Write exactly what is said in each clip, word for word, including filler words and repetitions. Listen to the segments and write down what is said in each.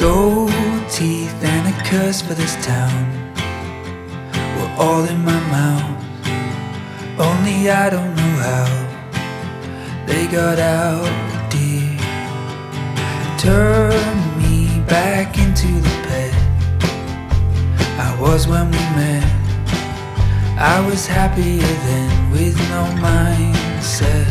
Gold teeth and a curse for this town were all in my mouth. Only I don't know how they got out, dear. Turn me back into the pet I was when we met. I was happier then with no mindset.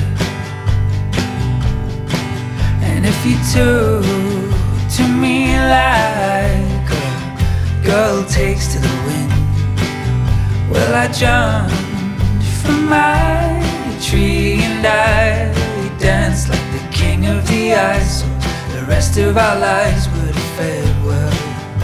And if you took to me like a girl takes to the wind, well, I jumped from my tree and I danced like the king of the ice. So the rest of our lives would have fared well.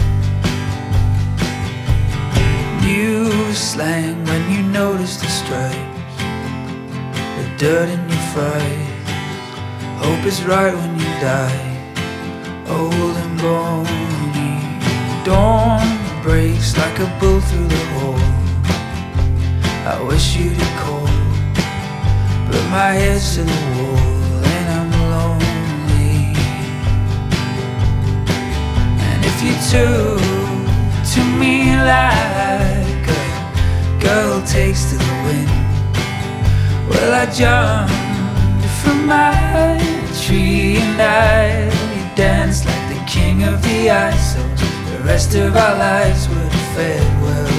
New slang when you notice the stripes, the dirt in your fries. Hope is right when you die, old and bony. Dawn breaks like a bull through the hole. I wish you'd call, but my head's to the wall and I'm lonely. And if you took to me like a girl takes to the wind, well, I jumped from my tree and I danced like the king of the ice. So the rest of our lives would have fared well.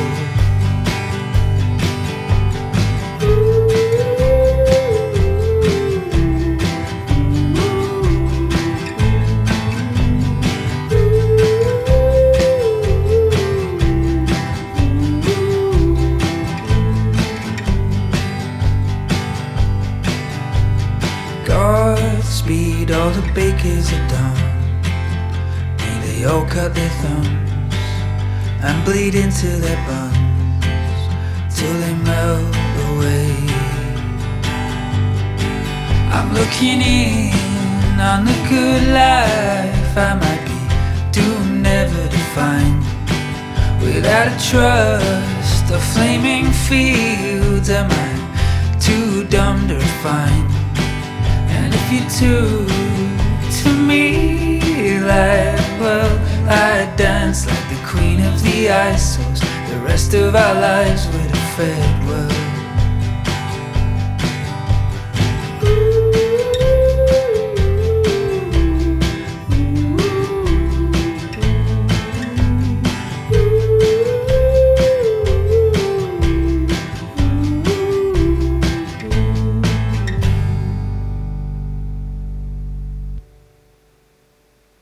Godspeed, all the bakers are done. May they all cut their thumbs and bleed into their buns till they melt away. I'm looking in on the good life I might be doomed never to find. Without a trust of flaming fields, am I too dumb to refine? And if you took to me like, well, I'd dance like the queen of the ice. So the rest of our lives would have fared well.